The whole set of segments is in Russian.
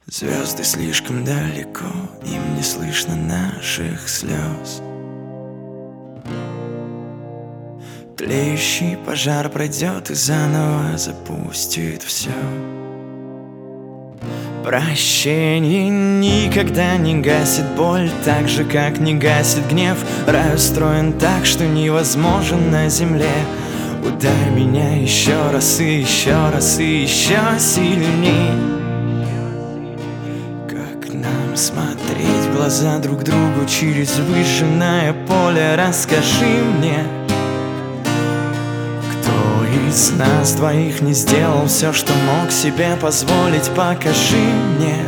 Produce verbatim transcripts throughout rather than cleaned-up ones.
Звезды слишком далеко, им не слышно наших слез. Тлеющий пожар пройдет и заново запустит все. Прощение никогда не гасит боль, так же, как не гасит гнев. Рай устроен так, что невозможен на земле. Ударь меня еще раз и еще раз и еще сильней. Как нам смотреть в глаза друг другу через выжженное поле? Расскажи мне, кто из нас двоих не сделал все, что мог себе позволить? Покажи мне.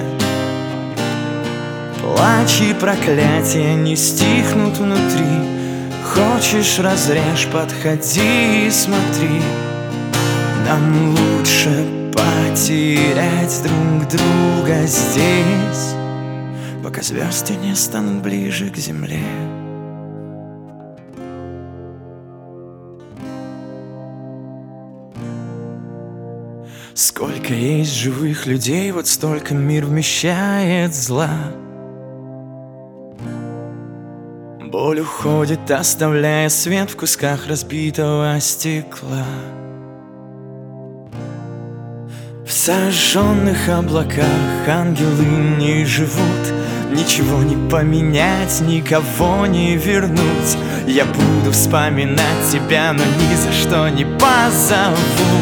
Плач и проклятия не стихнут внутри. Хочешь — разрежь, подходи и смотри. Нам лучше потерять друг друга здесь, пока звезды не станут ближе к земле. Сколько есть живых людей, вот столько мир вмещает зла. Боль уходит, оставляя свет в кусках разбитого стекла. В сожженных облаках ангелы не живут. Ничего не поменять, никого не вернуть. Я буду вспоминать тебя, но ни за что не позову.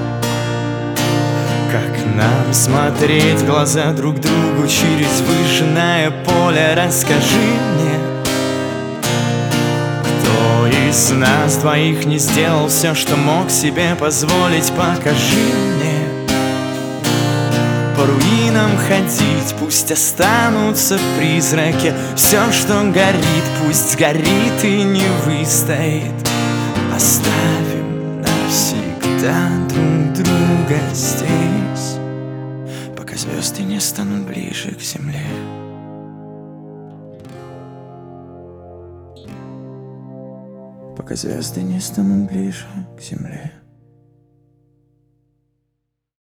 Как нам смотреть в глаза друг другу через выжженное поле? Расскажи мне, кто из нас двоих не сделал все, что мог себе позволить? Покажи мне. По руинам ходить, пусть останутся призраки. Все, что горит, пусть сгорит и не выстоит. Оставим навсегда друг друга здесь, пока звезды не станут ближе к земле. Пока звезды не станут ближе к земле.